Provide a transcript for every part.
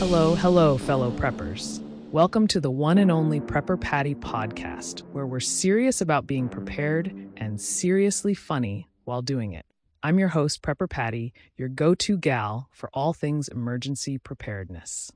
Hello, fellow preppers. Welcome to the one and only Prepper Patty podcast, where we're serious about being prepared and seriously funny while doing it. I'm your host, Prepper Patty, your go-to gal for all things emergency preparedness.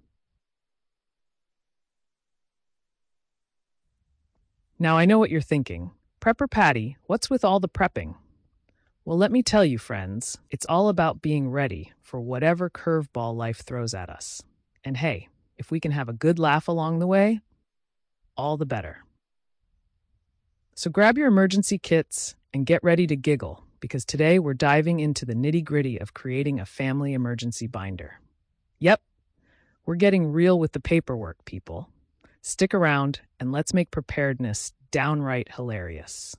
Now, I know what you're thinking. Prepper Patty, what's with all the prepping? Well, let me tell you, friends, it's all about being ready for whatever curveball life throws at us. And hey, if we can have a good laugh along the way, all the better. So grab your emergency kits and get ready to giggle, because today we're diving into the nitty-gritty of creating a family emergency binder. Yep, we're getting real with the paperwork, people. Stick around and let's make preparedness downright hilarious.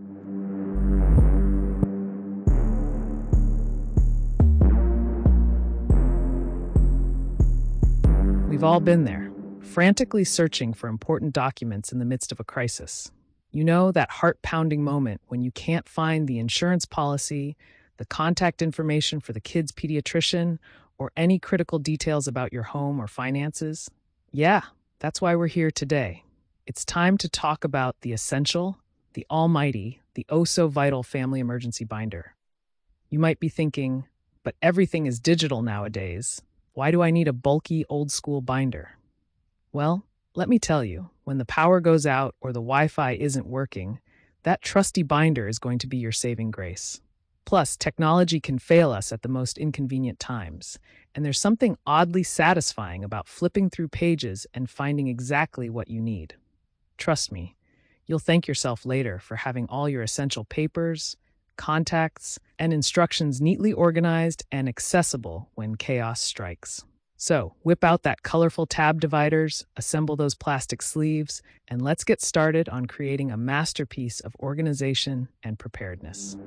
We've all been there, frantically searching for important documents in the midst of a crisis. You know, that heart-pounding moment when you can't find the insurance policy, the contact information for the kid's pediatrician, or any critical details about your home or finances? Yeah, that's why we're here today. It's time to talk about the essential, the almighty, the oh-so-vital family emergency binder. You might be thinking, but everything is digital nowadays. Why do I need a bulky, old-school binder? Well, let me tell you, when the power goes out or the Wi-Fi isn't working, that trusty binder is going to be your saving grace. Plus, technology can fail us at the most inconvenient times, and there's something oddly satisfying about flipping through pages and finding exactly what you need. Trust me, you'll thank yourself later for having all your essential papers, contacts, and instructions neatly organized and accessible when chaos strikes. So, whip out that colorful tab dividers, assemble those plastic sleeves, and let's get started on creating a masterpiece of organization and preparedness.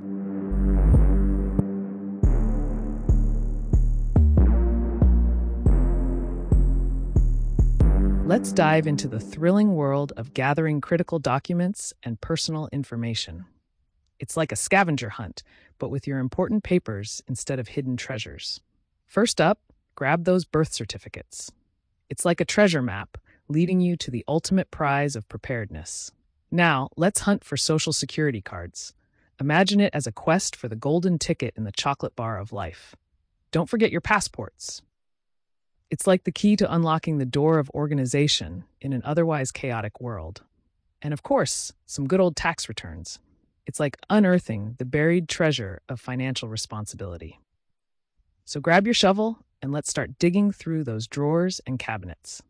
Let's dive into the thrilling world of gathering critical documents and personal information. It's like a scavenger hunt, but with your important papers instead of hidden treasures. First up, grab those birth certificates. It's like a treasure map, leading you to the ultimate prize of preparedness. Now, let's hunt for Social Security cards. Imagine it as a quest for the golden ticket in the chocolate bar of life. Don't forget your passports. It's like the key to unlocking the door of organization in an otherwise chaotic world. And of course, some good old tax returns. It's like unearthing the buried treasure of financial responsibility. So grab your shovel and let's start digging through those drawers and cabinets.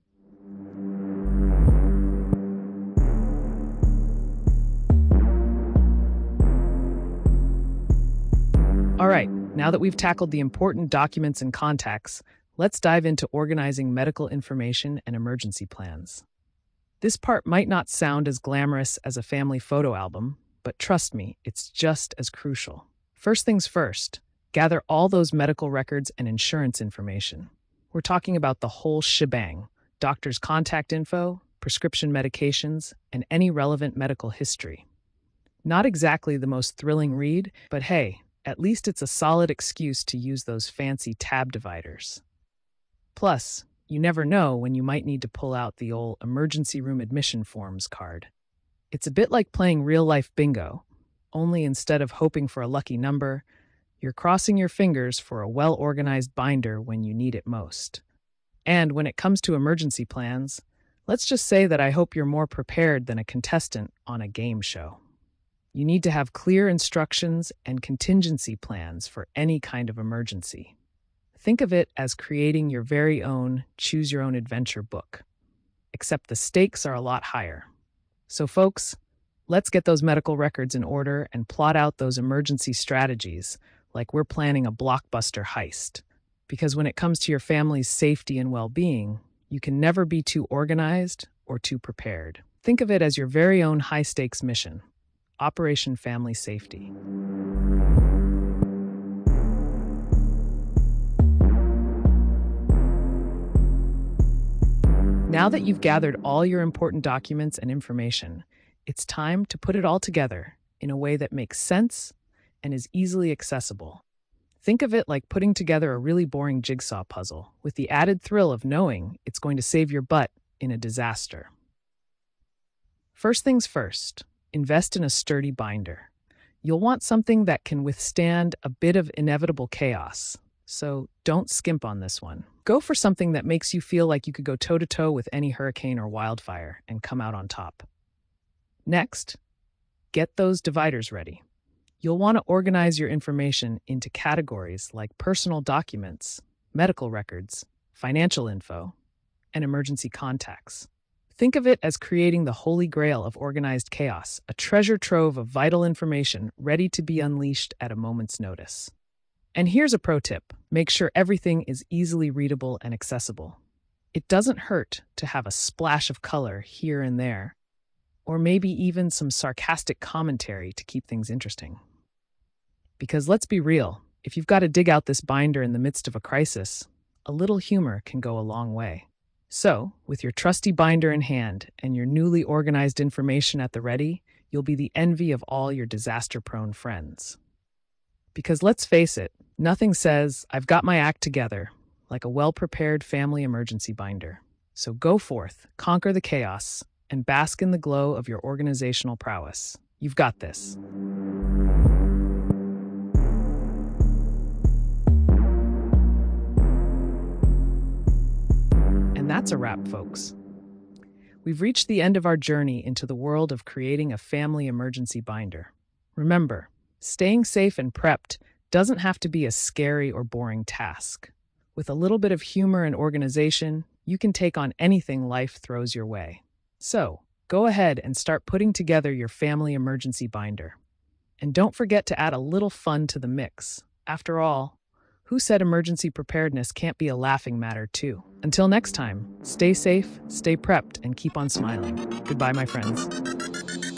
All right, now that we've tackled the important documents and contacts, let's dive into organizing medical information and emergency plans. This part might not sound as glamorous as a family photo album, but trust me, it's just as crucial. First things first, gather all those medical records and insurance information. We're talking about the whole shebang: doctor's contact info, prescription medications, and any relevant medical history. Not exactly the most thrilling read, but hey, at least it's a solid excuse to use those fancy tab dividers. Plus, you never know when you might need to pull out the old emergency room admission forms card. It's a bit like playing real-life bingo, only instead of hoping for a lucky number, you're crossing your fingers for a well-organized binder when you need it most. And when it comes to emergency plans, let's just say that I hope you're more prepared than a contestant on a game show. You need to have clear instructions and contingency plans for any kind of emergency. Think of it as creating your very own choose-your-own-adventure book, except the stakes are a lot higher. So folks, let's get those medical records in order and plot out those emergency strategies like we're planning a blockbuster heist. Because when it comes to your family's safety and well-being, you can never be too organized or too prepared. Think of it as your very own high-stakes mission, Operation Family Safety. Now that you've gathered all your important documents and information, it's time to put it all together in a way that makes sense and is easily accessible. Think of it like putting together a really boring jigsaw puzzle with the added thrill of knowing it's going to save your butt in a disaster. First things first, invest in a sturdy binder. You'll want something that can withstand a bit of inevitable chaos, so don't skimp on this one. Go for something that makes you feel like you could go toe-to-toe with any hurricane or wildfire and come out on top. Next, get those dividers ready. You'll want to organize your information into categories like personal documents, medical records, financial info, and emergency contacts. Think of it as creating the holy grail of organized chaos, a treasure trove of vital information ready to be unleashed at a moment's notice. And here's a pro tip: make sure everything is easily readable and accessible. It doesn't hurt to have a splash of color here and there, or maybe even some sarcastic commentary to keep things interesting. Because let's be real, if you've got to dig out this binder in the midst of a crisis, a little humor can go a long way. So, with your trusty binder in hand and your newly organized information at the ready, you'll be the envy of all your disaster-prone friends. Because let's face it, nothing says, "I've got my act together," like a well-prepared family emergency binder. So go forth, conquer the chaos, and bask in the glow of your organizational prowess. You've got this. And that's a wrap, folks. We've reached the end of our journey into the world of creating a family emergency binder. Remember, staying safe and prepped doesn't have to be a scary or boring task. With a little bit of humor and organization, you can take on anything life throws your way. So, go ahead and start putting together your family emergency binder. And don't forget to add a little fun to the mix. After all, who said emergency preparedness can't be a laughing matter too? Until next time, stay safe, stay prepped, and keep on smiling. Goodbye, my friends.